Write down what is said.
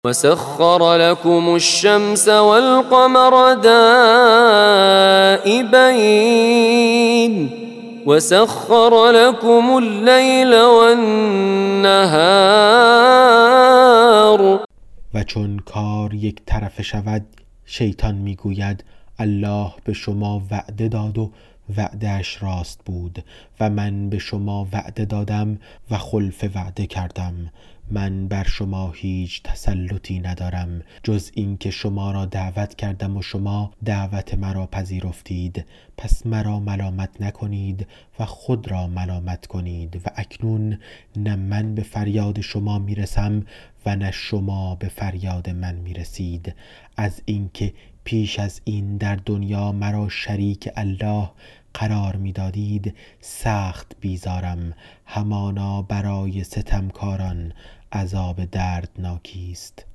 وسخر لكم الشمس والقمر دائبين وسخر لكم الليل والنهار. و چون کار یک طرفه شود شیطان میگوید الله به شما وعده داد و وعده‌اش راست بود و من به شما وعده دادم و خلف وعده کردم. من بر شما هیچ تسلطی ندارم جز این که شما را دعوت کردم و شما دعوت مرا پذیرفتید، پس مرا ملامت نکنید و خود را ملامت کنید. و اکنون نه من به فریاد شما میرسم و نه شما به فریاد من میرسید. از اینکه پیش از این در دنیا مرا شریک الله قرار میدادید سخت بیزارم. همانا برای ستمکاران عذاب دردناکی است.